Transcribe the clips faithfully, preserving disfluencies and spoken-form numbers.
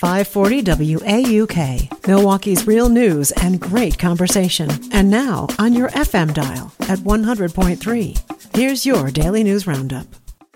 five forty W A U K, Milwaukee's real news and great conversation. And now on your F M dial at one hundred point three. Here's your Daily News Roundup.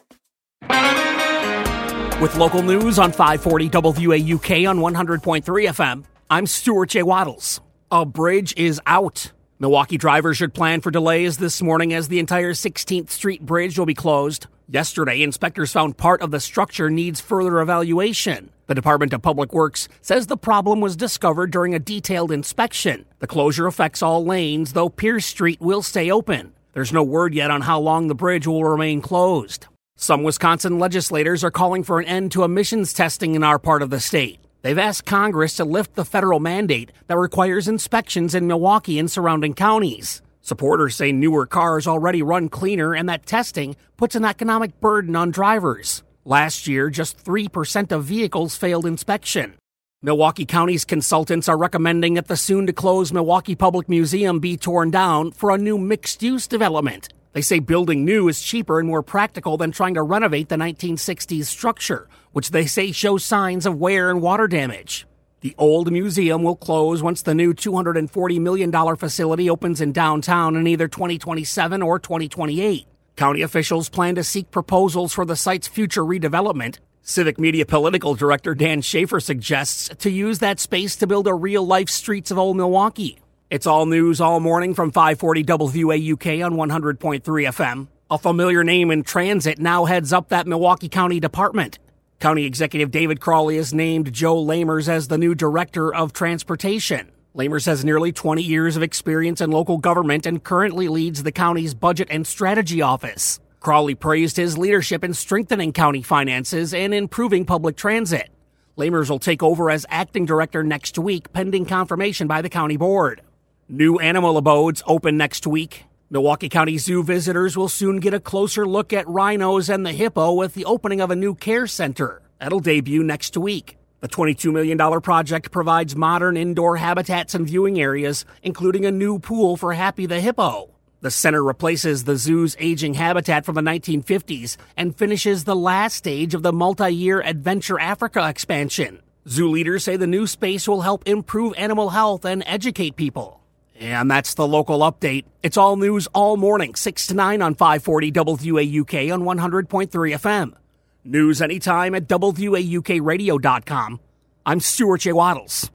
With local news on five forty W A U K on one hundred point three F M, I'm Stuart J. Waddles. A bridge is out. Milwaukee drivers should plan for delays this morning as the entire sixteenth Street Bridge will be closed. Yesterday, inspectors found part of the structure needs further evaluation. The Department of Public Works says the problem was discovered during a detailed inspection. The closure affects all lanes, though Pierce Street will stay open. There's no word yet on how long the bridge will remain closed. Some Wisconsin legislators are calling for an end to emissions testing in our part of the state. They've asked Congress to lift the federal mandate that requires inspections in Milwaukee and surrounding counties. Supporters say newer cars already run cleaner and that testing puts an economic burden on drivers. Last year, just three percent of vehicles failed inspection. Milwaukee County's consultants are recommending that the soon-to-close Milwaukee Public Museum be torn down for a new mixed-use development. They say building new is cheaper and more practical than trying to renovate the nineteen sixties structure, which they say shows signs of wear and water damage. The old museum will close once the new two hundred forty million dollars facility opens in downtown in either twenty twenty-seven or twenty twenty-eight. County officials plan to seek proposals for the site's future redevelopment. Civic Media Political Director Dan Schaefer suggests to use that space to build a real-life Streets of Old Milwaukee. It's all news all morning from five forty W A U K on one hundred point three F M. A familiar name in transit now heads up that Milwaukee County Department. County Executive David Crawley has named Joe Lamers as the new Director of Transportation. Lamers has nearly twenty years of experience in local government and currently leads the county's Budget and Strategy Office. Crawley praised his leadership in strengthening county finances and improving public transit. Lamers will take over as acting director next week, pending confirmation by the county board. New animal abodes open next week. Milwaukee County Zoo visitors will soon get a closer look at rhinos and the hippo with the opening of a new care center. That'll debut next week. The twenty-two million dollars project provides modern indoor habitats and viewing areas, including a new pool for Happy the hippo. The center replaces the zoo's aging habitat from the nineteen fifties and finishes the last stage of the multi-year Adventure Africa expansion. Zoo leaders say the new space will help improve animal health and educate people. And that's the local update. It's all news all morning, six to nine on five forty W A U K on one hundred point three F M. News anytime at W A U K radio dot com. I'm Stuart J. Waddles.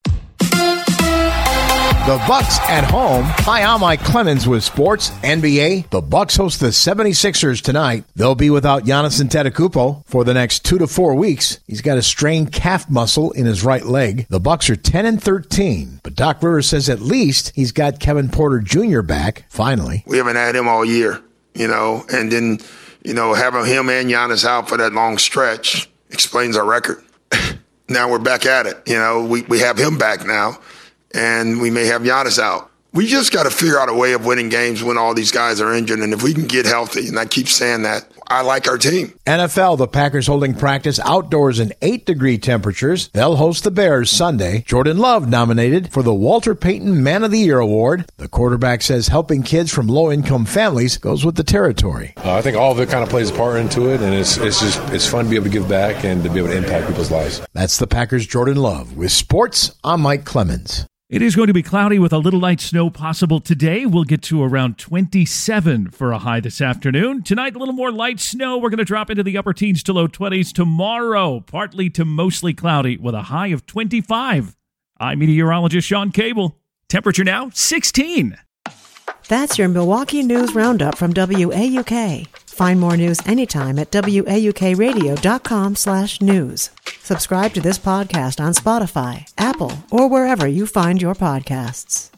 The Bucks at home. Hi, I'm Mike Clemens with sports. N B A, the Bucks host the seventy-sixers tonight. They'll be without Giannis Antetokounmpo for the next two to four weeks. He's got a strained calf muscle in his right leg. The Bucks are ten and thirteen, but Doc Rivers says at least he's got Kevin Porter Junior back, finally. We haven't had him all year, you know, and then, you know, having him and Giannis out for that long stretch explains our record. Now we're back at it. You know, we, we have him back now. And we may have Giannis out. We just got to figure out a way of winning games when all these guys are injured. And if we can get healthy, and I keep saying that, I like our team. N F L, the Packers holding practice outdoors in eight-degree temperatures. They'll host the Bears Sunday. Jordan Love nominated for the Walter Payton Man of the Year Award. The quarterback says helping kids from low-income families goes with the territory. Uh, I think all of it kind of plays a part into it, and it's it's just it's fun to be able to give back and to be able to impact people's lives. That's the Packers' Jordan Love. With sports, I'm Mike Clemens. It is going to be cloudy with a little light snow possible today. We'll get to around twenty-seven for a high this afternoon. Tonight, a little more light snow. We're going to drop into the upper teens to low twenties. Tomorrow, partly to mostly cloudy with a high of twenty-five. I'm meteorologist Sean Cable. Temperature now, sixteen. That's your Milwaukee News Roundup from W A U K. Find more news anytime at W A U K radio dot com slash news. Subscribe to this podcast on Spotify, Apple, or wherever you find your podcasts.